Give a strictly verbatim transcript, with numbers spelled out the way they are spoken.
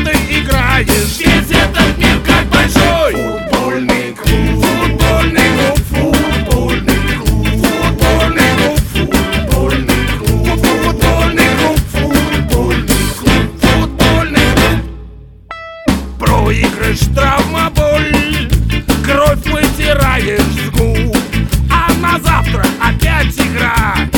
ты играешь. Весь этот мир как большой футбольный клуб. Футбольный клуб, футбольный клуб. Футбольный клуб, футбольный клуб. Футбольный клуб, футбольный клуб. Футбольный клуб. Проигрыш, травма, боль, кровь вытираешь с губ, а на завтра опять игра.